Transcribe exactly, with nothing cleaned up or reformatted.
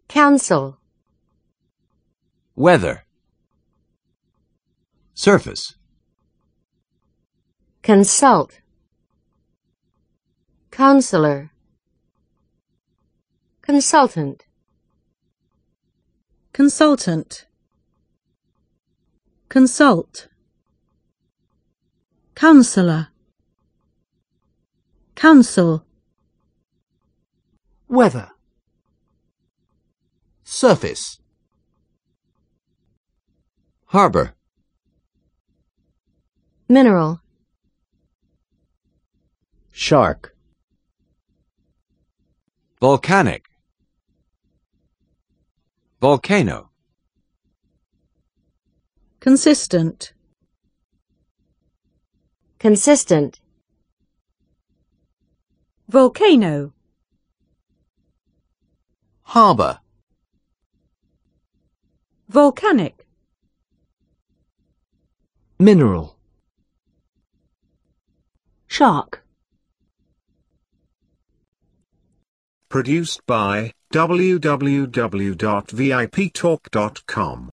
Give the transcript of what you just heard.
Council. Weather. Surface. Consult. Counselor. Consultant. Consultant. Consult. Counselor. Council. Weather. Surface. Harbor. Mineral. Shark. Volcanic. Volcano. Consistent. Consistent. Volcano. Harbor. Volcanic. Mineral. Shark. Produced by w w w dot v i p talk dot com